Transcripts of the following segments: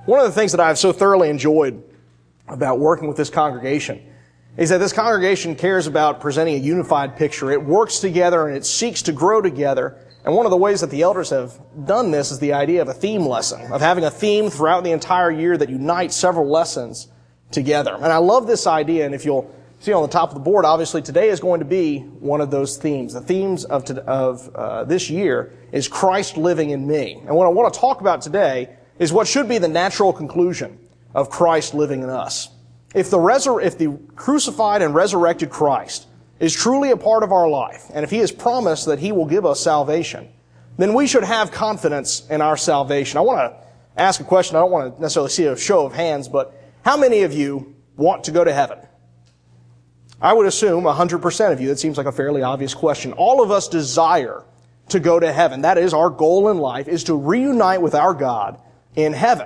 One of the things that I've so thoroughly enjoyed about working with this congregation is that this congregation cares about presenting a unified picture. It works together and it seeks to grow together. And one of the ways that the elders have done this is the idea of a theme lesson, of having a theme throughout the entire year that unites several lessons together. And I love this idea, and if you'll see on the top of the board, obviously today is going to be one of those themes. The themes of this year is Christ living in me. And what I want to talk about today is what should be the natural conclusion of Christ living in us. If the crucified and resurrected Christ is truly a part of our life, and if He has promised that He will give us salvation, then we should have confidence in our salvation. I want to ask a question. I don't want to necessarily see a show of hands, but how many of you want to go to heaven? I would assume 100% of you. That seems like a fairly obvious question. All of us desire to go to heaven. That is our goal in life, is to reunite with our God in heaven.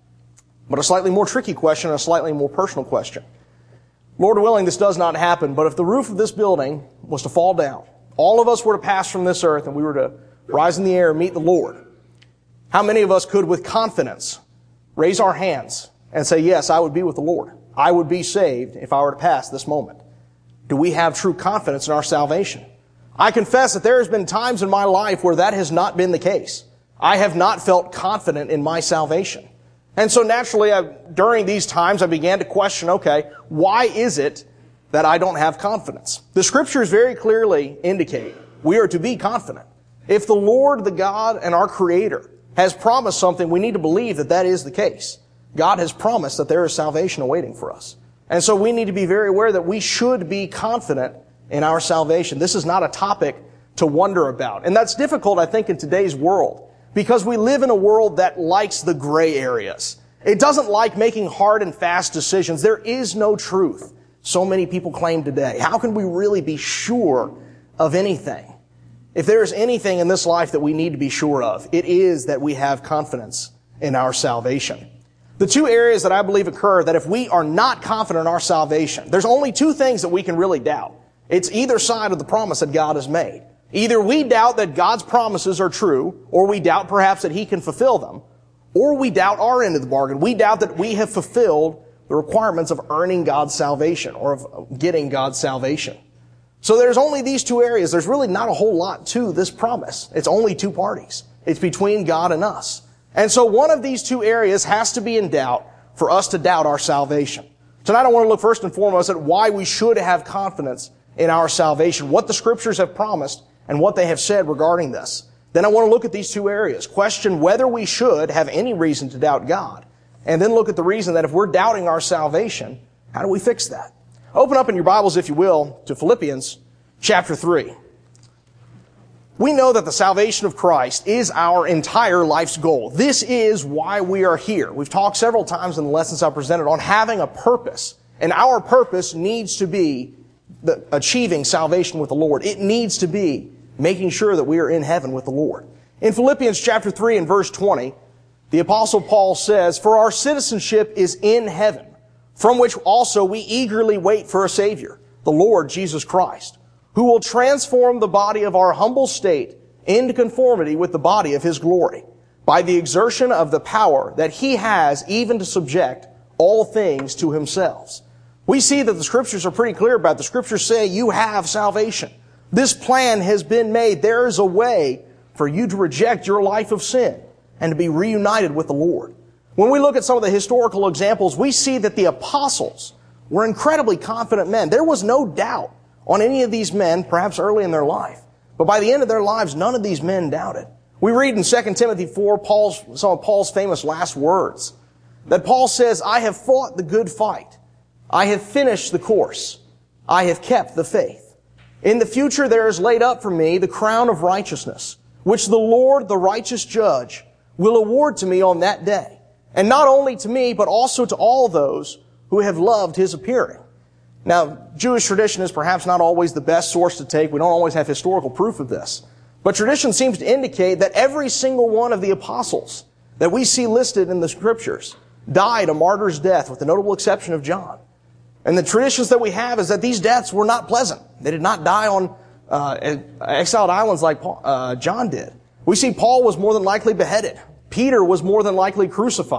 But a slightly more tricky question, a slightly more personal question. Lord willing, this does not happen, but if the roof of this building was to fall down, all of us were to pass from this earth and we were to rise in the air and meet the Lord, how many of us could with confidence raise our hands and say, yes, I would be with the Lord. I would be saved if I were to pass this moment. Do we have true confidence in our salvation? I confess that there has been times in my life where that has not been the case. I have not felt confident in my salvation. And so naturally, during these times, I began to question, okay, why is it that I don't have confidence? The Scriptures very clearly indicate we are to be confident. If the Lord, the God, and our Creator has promised something, we need to believe that that is the case. God has promised that there is salvation awaiting for us. And so we need to be very aware that we should be confident in our salvation. This is not a topic to wonder about. And that's difficult, I think, in today's world, because we live in a world that likes the gray areas. It doesn't like making hard and fast decisions. There is no truth, so many people claim today. How can we really be sure of anything? If there is anything in this life that we need to be sure of, it is that we have confidence in our salvation. The two areas that I believe occur that if we are not confident in our salvation, there's only two things that we can really doubt. It's either side of the promise that God has made. Either we doubt that God's promises are true, or we doubt perhaps that He can fulfill them, or we doubt our end of the bargain. We doubt that we have fulfilled the requirements of earning God's salvation, or of getting God's salvation. So there's only these two areas. There's really not a whole lot to this promise. It's only two parties. It's between God and us. And so one of these two areas has to be in doubt for us to doubt our salvation. Tonight I want to look first and foremost at why we should have confidence in our salvation, what the Scriptures have promised, and what they have said regarding this. Then I want to look at these two areas, question whether we should have any reason to doubt God, and then look at the reason that if we're doubting our salvation, how do we fix that? Open up in your Bibles, if you will, to Philippians chapter 3. We know that the salvation of Christ is our entire life's goal. This is why we are here. We've talked several times in the lessons I've presented on having a purpose, and our purpose needs to be achieving salvation with the Lord. It needs to be making sure that we are in heaven with the Lord. In Philippians chapter 3 and verse 20, the Apostle Paul says, "For our citizenship is in heaven, from which also we eagerly wait for a Savior, the Lord Jesus Christ, who will transform the body of our humble state into conformity with the body of His glory, by the exertion of the power that He has even to subject all things to Himself." We see that the Scriptures are pretty clear about it. The Scriptures say you have salvation. This plan has been made. There is a way for you to reject your life of sin and to be reunited with the Lord. When we look at some of the historical examples, we see that the apostles were incredibly confident men. There was no doubt on any of these men, perhaps early in their life. But by the end of their lives, none of these men doubted. We read in 2 Timothy 4, some of Paul's famous last words, that Paul says, "I have fought the good fight. I have finished the course. I have kept the faith. In the future there is laid up for me the crown of righteousness, which the Lord, the righteous judge, will award to me on that day. And not only to me, but also to all those who have loved His appearing." Now, Jewish tradition is perhaps not always the best source to take. We don't always have historical proof of this. But tradition seems to indicate that every single one of the apostles that we see listed in the Scriptures died a martyr's death, with the notable exception of John. And the traditions that we have is that these deaths were not pleasant. They did not die on exiled islands like John did. We see Paul was more than likely beheaded. Peter was more than likely crucified.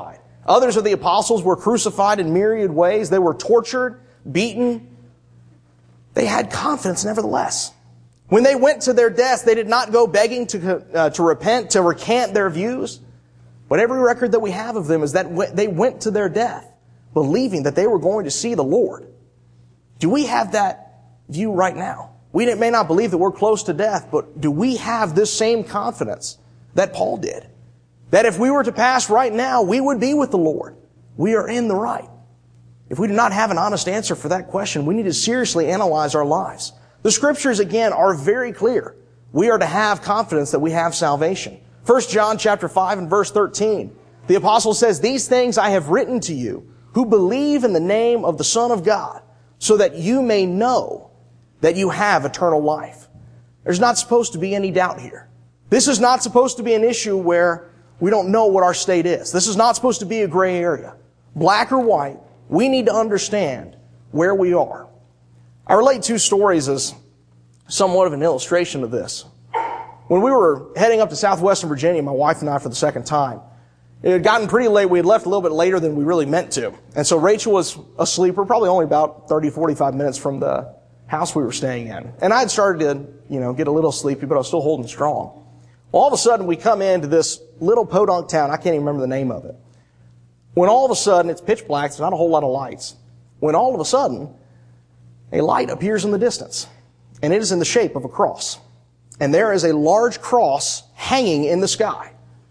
Others of the apostles were crucified in myriad ways. They were tortured, beaten. They had confidence nevertheless. When they went to their deaths, they did not go begging to repent, to recant their views. But every record that we have of them is that they went to their death believing that they were going to see the Lord. Do we have that view right now? We may not believe that we're close to death, but do we have this same confidence that Paul did? That if we were to pass right now, we would be with the Lord. We are in the right. If we do not have an honest answer for that question, we need to seriously analyze our lives. The Scriptures, again, are very clear. We are to have confidence that we have salvation. 1 John chapter 5 and verse 13, the apostle says, "These things I have written to you, who believe in the name of the Son of God, so that you may know that you have eternal life." There's not supposed to be any doubt here. This is not supposed to be an issue where we don't know what our state is. This is not supposed to be a gray area. Black or white, we need to understand where we are. I relate two stories as somewhat of an illustration of this. When we were heading up to southwestern Virginia, my wife and I, for the second time, it had gotten pretty late. We had left a little bit later than we really meant to. And so Rachel was asleep. We're probably only about 30, 45 minutes from the house we were staying in. And I had started to, get a little sleepy, but I was still holding strong. Well, all of a sudden, we come into this little podunk town. I can't even remember the name of it. When all of a sudden, it's pitch black. There's not a whole lot of lights. When all of a sudden, a light appears in the distance. And it is in the shape of a cross. And there is a large cross hanging in the sky.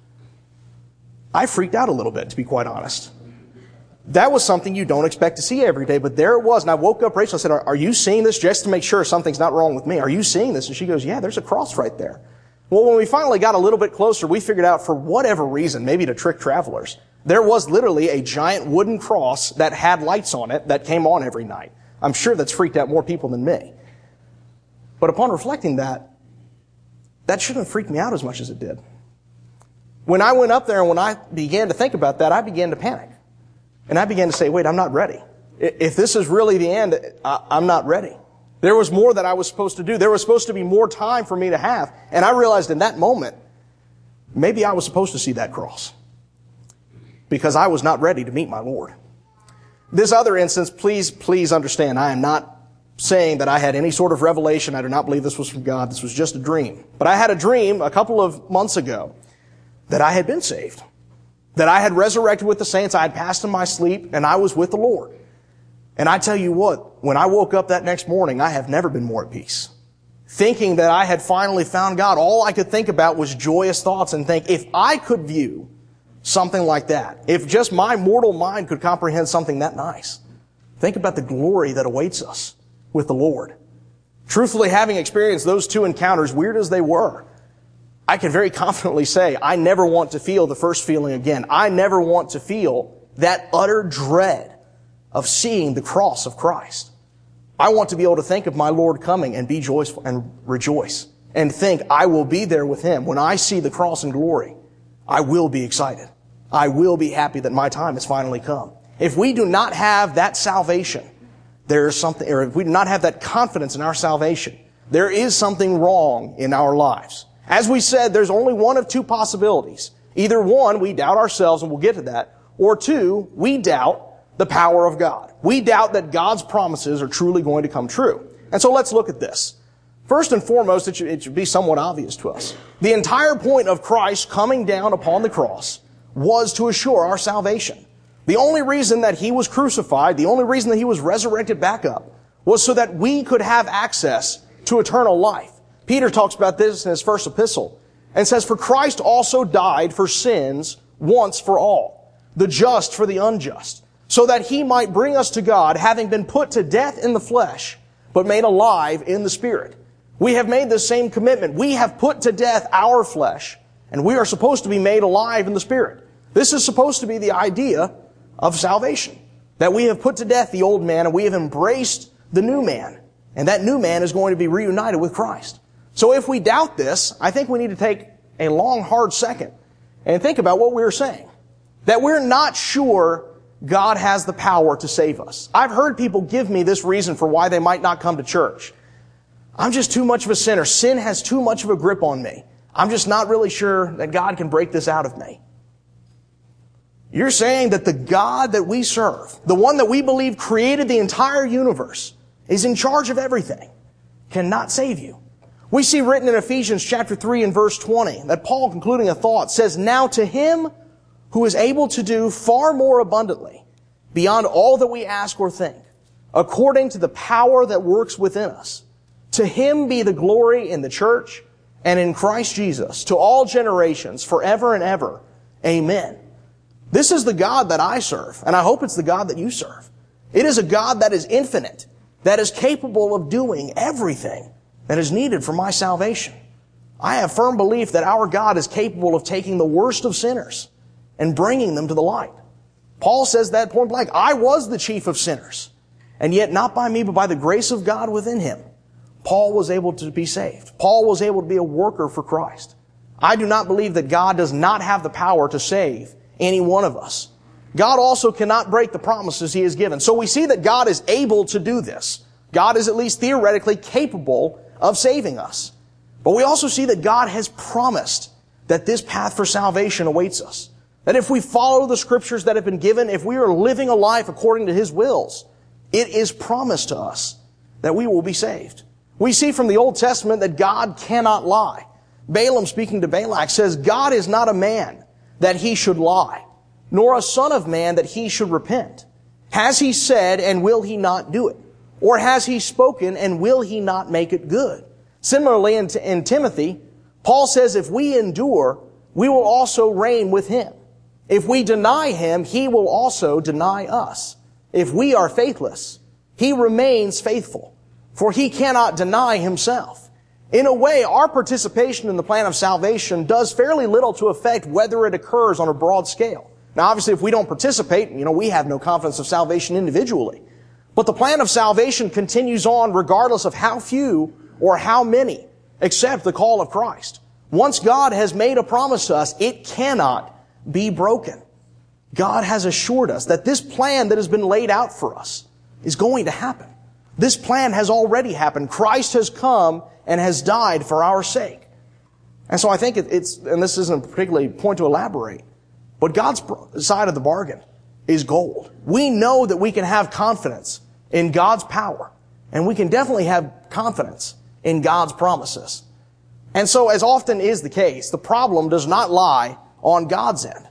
I freaked out a little bit, to be quite honest. That was something you don't expect to see every day, but there it was. And I woke up Rachel and said, are you seeing this? Just to make sure something's not wrong with me. Are you seeing this? And she goes, yeah, there's a cross right there. Well, when we finally got a little bit closer, we figured out for whatever reason, maybe to trick travelers, there was literally a giant wooden cross that had lights on it that came on every night. I'm sure that's freaked out more people than me. But upon reflecting that shouldn't have freaked me out as much as it did. When I went up there and when I began to think about that, I began to panic. And I began to say, wait, I'm not ready. If this is really the end, I'm not ready. There was more that I was supposed to do. There was supposed to be more time for me to have. And I realized in that moment, maybe I was supposed to see that cross. Because I was not ready to meet my Lord. This other instance, please understand, I am not saying that I had any sort of revelation. I do not believe this was from God. This was just a dream. But I had a dream a couple of months ago that I had been saved. That I had resurrected with the saints. I had passed in my sleep and I was with the Lord. And I tell you what, when I woke up that next morning, I have never been more at peace. Thinking that I had finally found God, all I could think about was joyous thoughts and think, if I could view something like that, if just my mortal mind could comprehend something that nice, think about the glory that awaits us with the Lord. Truthfully, having experienced those two encounters, weird as they were, I can very confidently say I never want to feel the first feeling again. I never want to feel that utter dread of seeing the cross of Christ. I want to be able to think of my Lord coming and be joyful and rejoice and think I will be there with Him. When I see the cross in glory, I will be excited. I will be happy that my time has finally come. If we do not have that salvation, there is something, or if we do not have that confidence in our salvation, there is something wrong in our lives. As we said, there's only one of two possibilities. Either one, we doubt ourselves, and we'll get to that, or two, we doubt the power of God. We doubt that God's promises are truly going to come true. And so let's look at this. First and foremost, it should be somewhat obvious to us. The entire point of Christ coming down upon the cross was to assure our salvation. The only reason that He was crucified, the only reason that He was resurrected back up, was so that we could have access to eternal life. Peter talks about this in his first epistle and says, "For Christ also died for sins once for all, the just for the unjust, so that He might bring us to God, having been put to death in the flesh, but made alive in the Spirit." We have made this same commitment. We have put to death our flesh, and we are supposed to be made alive in the Spirit. This is supposed to be the idea of salvation, that we have put to death the old man and we have embraced the new man, and that new man is going to be reunited with Christ. So if we doubt this, I think we need to take a long, hard second and think about what we're saying. That we're not sure God has the power to save us. I've heard people give me this reason for why they might not come to church. I'm just too much of a sinner. Sin has too much of a grip on me. I'm just not really sure that God can break this out of me. You're saying that the God that we serve, the one that we believe created the entire universe, is in charge of everything, cannot save you. We see written in Ephesians chapter 3 and verse 20 that Paul, concluding a thought, says, "Now to him who is able to do far more abundantly, beyond all that we ask or think, according to the power that works within us, to him be the glory in the church and in Christ Jesus, to all generations, forever and ever. Amen." This is the God that I serve, and I hope it's the God that you serve. It is a God that is infinite, that is capable of doing everything that is needed for my salvation. I have firm belief that our God is capable of taking the worst of sinners and bringing them to the light. Paul says that point blank, "I was the chief of sinners, and yet not by me, but by the grace of God within him, Paul was able to be saved. Paul was able to be a worker for Christ." I do not believe that God does not have the power to save any one of us. God also cannot break the promises He has given. So we see that God is able to do this. God is at least theoretically capable of saving us. But we also see that God has promised that this path for salvation awaits us. That if we follow the Scriptures that have been given, if we are living a life according to His wills, it is promised to us that we will be saved. We see from the Old Testament that God cannot lie. Balaam, speaking to Balak, says, "God is not a man that He should lie, nor a son of man that He should repent. Has He said, and will He not do it? Or has He spoken, and will He not make it good?" Similarly, in Timothy, Paul says, if we endure, we will also reign with Him. If we deny Him, He will also deny us. If we are faithless, He remains faithful, for He cannot deny Himself. In a way, our participation in the plan of salvation does fairly little to affect whether it occurs on a broad scale. Now, obviously, if we don't participate, we have no confidence of salvation individually. But the plan of salvation continues on regardless of how few or how many accept the call of Christ. Once God has made a promise to us, it cannot be broken. God has assured us that this plan that has been laid out for us is going to happen. This plan has already happened. Christ has come and has died for our sake. And so I think it's, and this isn't particularly a point to elaborate, but God's side of the bargain is gold. We know that we can have confidence in God's power, and we can definitely have confidence in God's promises. And so, as often is the case, the problem does not lie on God's end.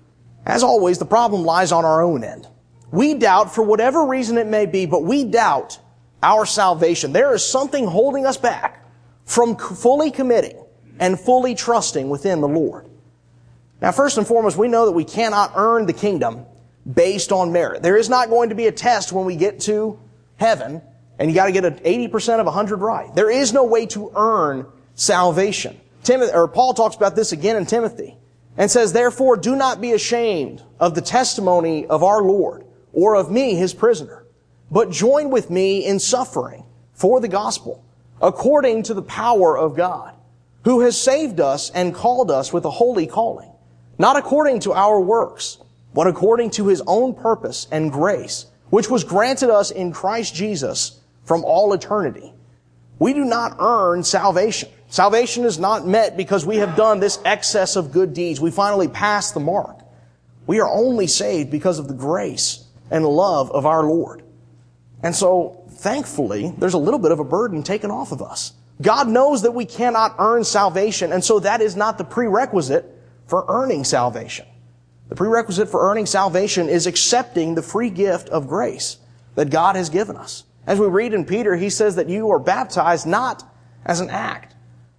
As always, the problem lies on our own end. We doubt, for whatever reason it may be, but we doubt our salvation. There is something holding us back from fully committing and fully trusting within the Lord. Now, first and foremost, we know that we cannot earn the kingdom based on merit. There is not going to be a test when we get to heaven, and you got to get 80% of 100 right. There is no way to earn salvation. Paul talks about this again in Timothy, and says, "Therefore, do not be ashamed of the testimony of our Lord, or of me, His prisoner, but join with me in suffering for the gospel, according to the power of God, who has saved us and called us with a holy calling, not according to our works, but according to His own purpose and grace, which was granted us in Christ Jesus from all eternity." We do not earn salvation. Salvation is not met because we have done this excess of good deeds. We finally pass the mark. We are only saved because of the grace and love of our Lord. And so, thankfully, there's a little bit of a burden taken off of us. God knows that we cannot earn salvation, and so that is not the prerequisite for earning salvation. The prerequisite for earning salvation is accepting the free gift of grace that God has given us. As we read in Peter, he says that you are baptized not as an act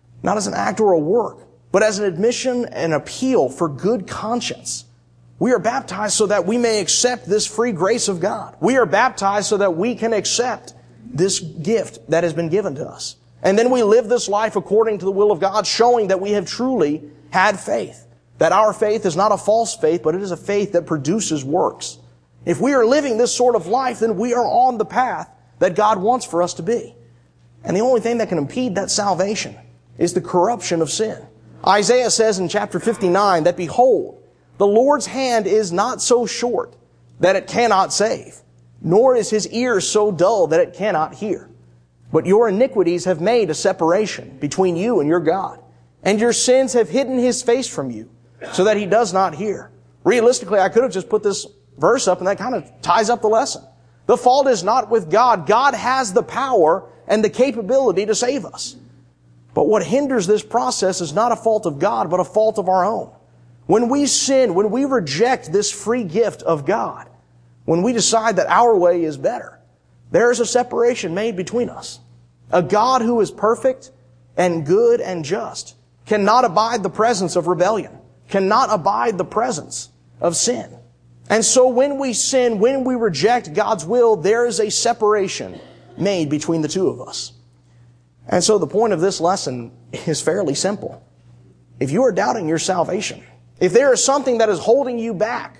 or a work, but as an admission and appeal for good conscience. We are baptized so that we may accept this free grace of God. We are baptized so that we can accept this gift that has been given to us. And then we live this life according to the will of God, showing that we have truly had faith. That our faith is not a false faith, but it is a faith that produces works. If we are living this sort of life, then we are on the path that God wants for us to be. And the only thing that can impede that salvation is the corruption of sin. Isaiah says in chapter 59 that, "Behold, the Lord's hand is not so short that it cannot save, nor is His ear so dull that it cannot hear. But your iniquities have made a separation between you and your God, and your sins have hidden His face from you, so that He does not hear. Realistically, I could have just put this verse up and that kind of ties up the lesson. The fault is not with God. God has the power and the capability to save us. But what hinders this process is not a fault of God, but a fault of our own. When we sin, when we reject this free gift of God, when we decide that our way is better, there is a separation made between us. A God who is perfect and good and just cannot abide the presence of rebellion, cannot abide the presence of sin. And so when we sin, when we reject God's will, there is a separation made between the two of us. And so the point of this lesson is fairly simple. If you are doubting your salvation, if there is something that is holding you back,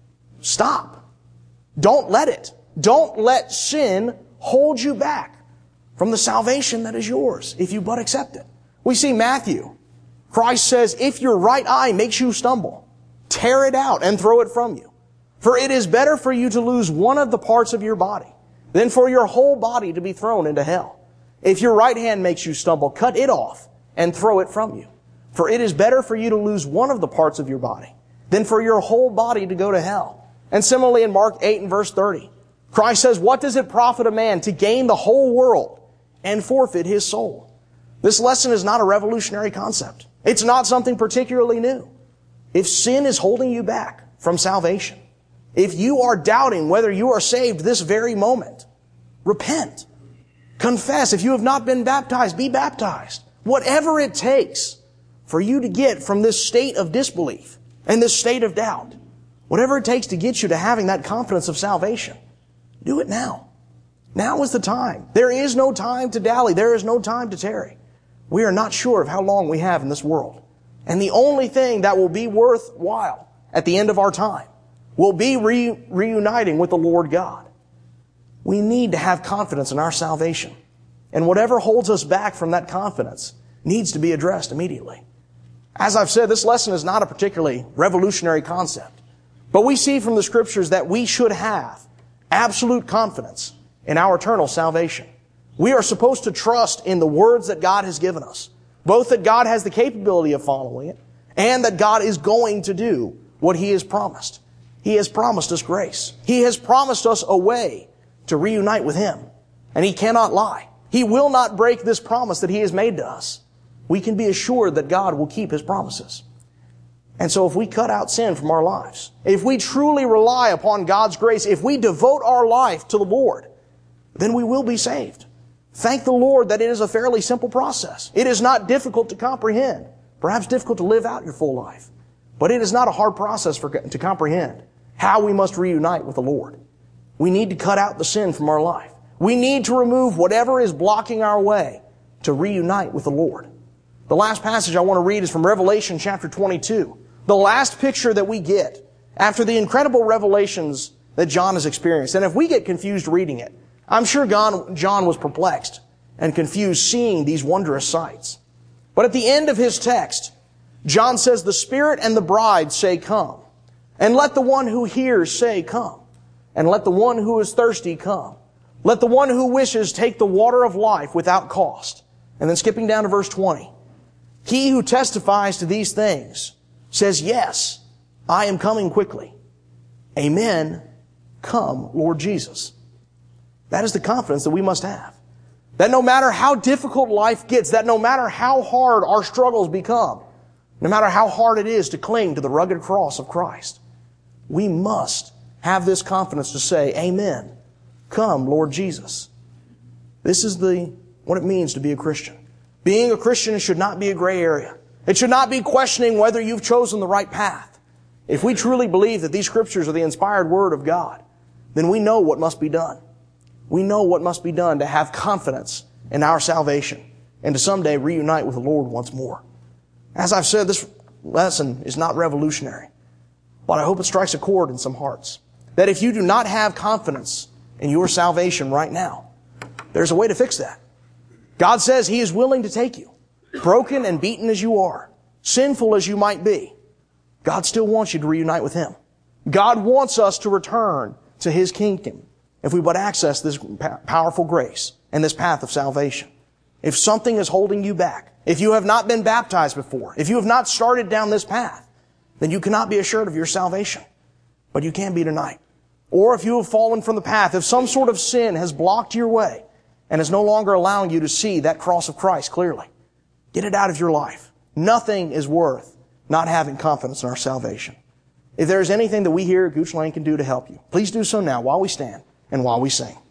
stop. Don't let it. Don't let sin hold you back from the salvation that is yours, if you but accept it. We see Matthew. Christ says, if your right eye makes you stumble, tear it out and throw it from you. For it is better for you to lose one of the parts of your body than for your whole body to be thrown into hell. If your right hand makes you stumble, cut it off and throw it from you. For it is better for you to lose one of the parts of your body than for your whole body to go to hell. And similarly in Mark 8 and verse 30, Christ says, what does it profit a man to gain the whole world and forfeit his soul? This lesson is not a revolutionary concept. It's not something particularly new. If sin is holding you back from salvation, if you are doubting whether you are saved this very moment, repent. Confess. If you have not been baptized, be baptized. Whatever it takes for you to get from this state of disbelief and this state of doubt, whatever it takes to get you to having that confidence of salvation, do it now. Now is the time. There is no time to dally. There is no time to tarry. We are not sure of how long we have in this world. And the only thing that will be worthwhile at the end of our time will be reuniting with the Lord God. We need to have confidence in our salvation. And whatever holds us back from that confidence needs to be addressed immediately. As I've said, this lesson is not a particularly revolutionary concept. But we see from the Scriptures that we should have absolute confidence in our eternal salvation. We are supposed to trust in the words that God has given us, both that God has the capability of following it and that God is going to do what He has promised. He has promised us grace. He has promised us a way to reunite with Him. And He cannot lie. He will not break this promise that He has made to us. We can be assured that God will keep His promises. And so if we cut out sin from our lives, if we truly rely upon God's grace, if we devote our life to the Lord, then we will be saved. Thank the Lord that it is a fairly simple process. It is not difficult to comprehend. Perhaps difficult to live out your full life. But it is not a hard process to comprehend how we must reunite with the Lord. We need to cut out the sin from our life. We need to remove whatever is blocking our way to reunite with the Lord. The last passage I want to read is from Revelation chapter 22. The last picture that we get after the incredible revelations that John has experienced. And if we get confused reading it, I'm sure John was perplexed and confused seeing these wondrous sights. But at the end of his text, John says, the Spirit and the bride say, come. And let the one who hears say, come. And let the one who is thirsty come. Let the one who wishes take the water of life without cost. And then skipping down to verse 20. He who testifies to these things says, yes, I am coming quickly. Amen. Come, Lord Jesus. That is the confidence that we must have. That no matter how difficult life gets, that no matter how hard our struggles become, no matter how hard it is to cling to the rugged cross of Christ, we must have this confidence to say, amen. Come, Lord Jesus. This is what it means to be a Christian. Being a Christian should not be a gray area. It should not be questioning whether you've chosen the right path. If we truly believe that these Scriptures are the inspired Word of God, then we know what must be done. We know what must be done to have confidence in our salvation and to someday reunite with the Lord once more. As I've said, this lesson is not revolutionary, but I hope it strikes a chord in some hearts. That if you do not have confidence in your salvation right now, there's a way to fix that. God says He is willing to take you, broken and beaten as you are, sinful as you might be. God still wants you to reunite with Him. God wants us to return to His kingdom if we but access this powerful grace and this path of salvation. If something is holding you back, if you have not been baptized before, if you have not started down this path, then you cannot be assured of your salvation. But you can be tonight. Or if you have fallen from the path, if some sort of sin has blocked your way and is no longer allowing you to see that cross of Christ clearly, get it out of your life. Nothing is worth not having confidence in our salvation. If there is anything that we here at Gooch Lane can do to help you, please do so now while we stand and while we sing.